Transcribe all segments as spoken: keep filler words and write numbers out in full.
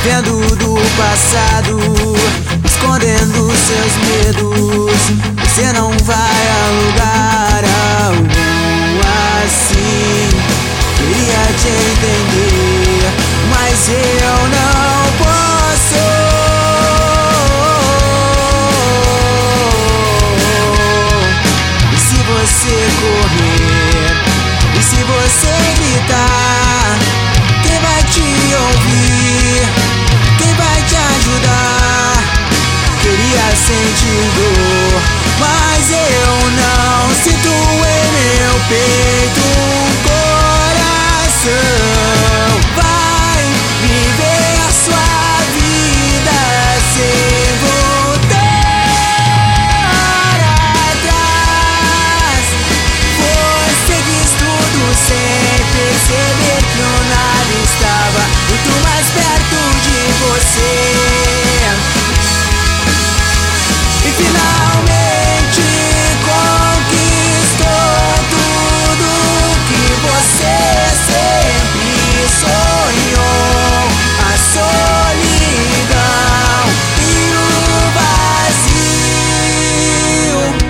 vivendo do passado, escondendo seus medos. Você não vai a lugar algum assim. Queria te entender, mas eu não posso. E se você correr, e se você gritar, quem vai te ouvir? Quem vai te ajudar? Queria sentir dor, mas eu não sinto em meu peito um coração. Vai viver a sua vida sem voltar atrás. Você quis tudo sem perceber que o nada estava muito mais perto de você. E finalmente conquistou tudo que você sempre sonhou. A solidão e o vazio.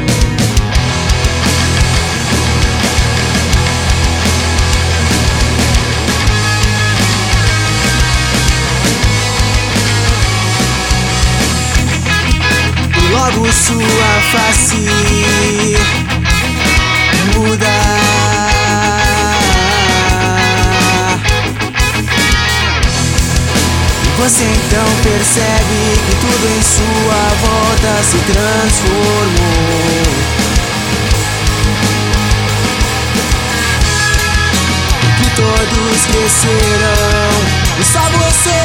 Logo sua face muda. Você então percebe que tudo em sua volta se transformou. Que todos cresceram e só você